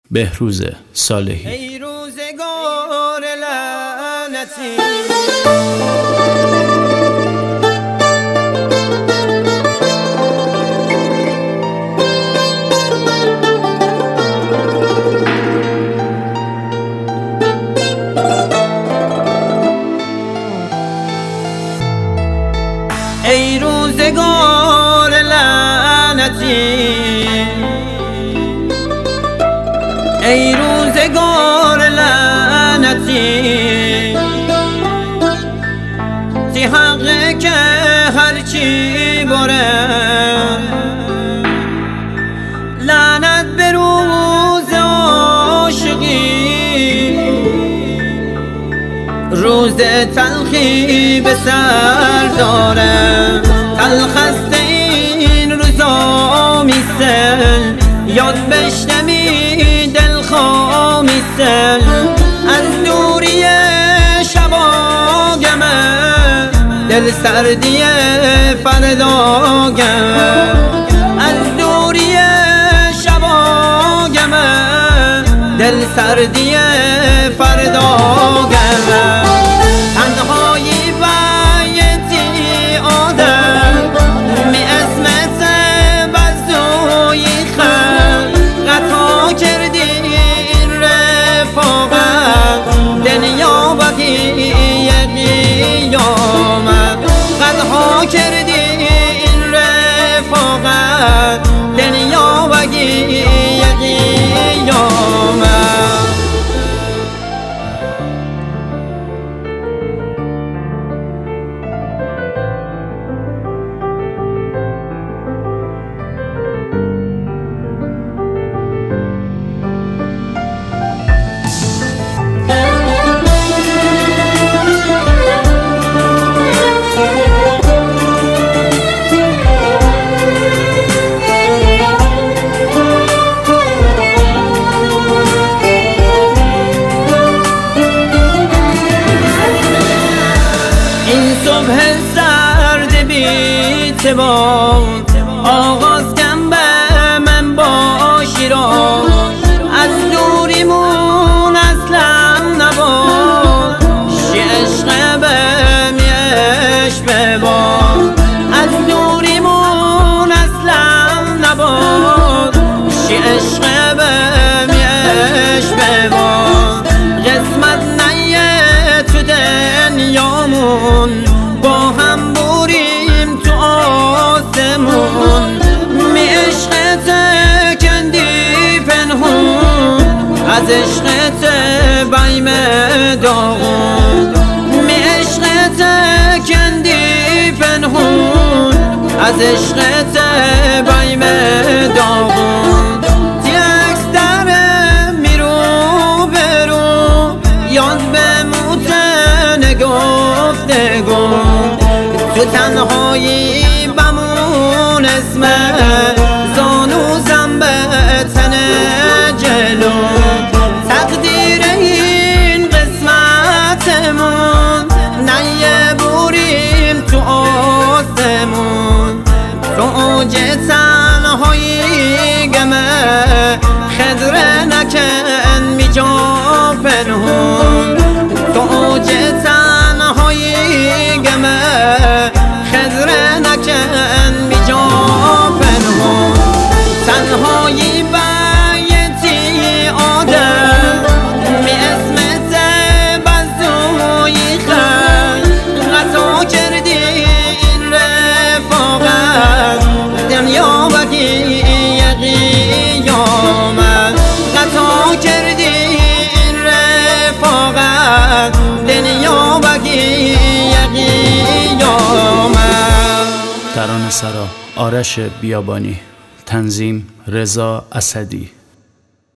بهروز صالحی. ای روزگار لعنتی ای روزگار لعنتی ای روزگار لعنتی تی حقه که هرچی باره لعنت به روز عاشقی روز تلخی به سر داره تلخ است این روزا میسل یاد بشنمی دلخوا میسل از دوری شباگمه دل سردی فرداگمه از دوری شباگمه دل سردی فرداگمه تنهایی بایتی آدم می اسمت بزوی خل قطع کردی این رفاقت دنیا بقیه قیامت قطع کردی این رفاقت دنیا بقیه قیامت. صبح سرد بی‌اعتبار آغاز کن به من با شیراز از دوریمون اصلا نباد شی عشق به میش بباد از دوریمون اصلا نباد شی عشق به میش بباد قسمت نیه تو دنیامون با هم بریم تو آسمون می عشقت کندی پنهون از عشقت بیم داغون می عشقت کندی پنهون از عشقت بیم داغون تی عکس در میرو برو یاد به موتن گفتگو تو تنهایی بمون اسم زانوزم به تن جلو تقدیر این قسمتمون نیه بریم تو آسمون تو اوج تنهایی گمه خضر نکن می جا پنهون تو اوج تنهایی گمه خضر نکن می جا پنهون تنهایی بایتی آدم می اسمت بزوی خل قطع کردی این رفاقت دنیا بقیه قیامت قطع کردی این رفاقت دنیا بقیه قیامت. ترانه‌سرا آرش بیابانی، تنظیم رضا اسدی.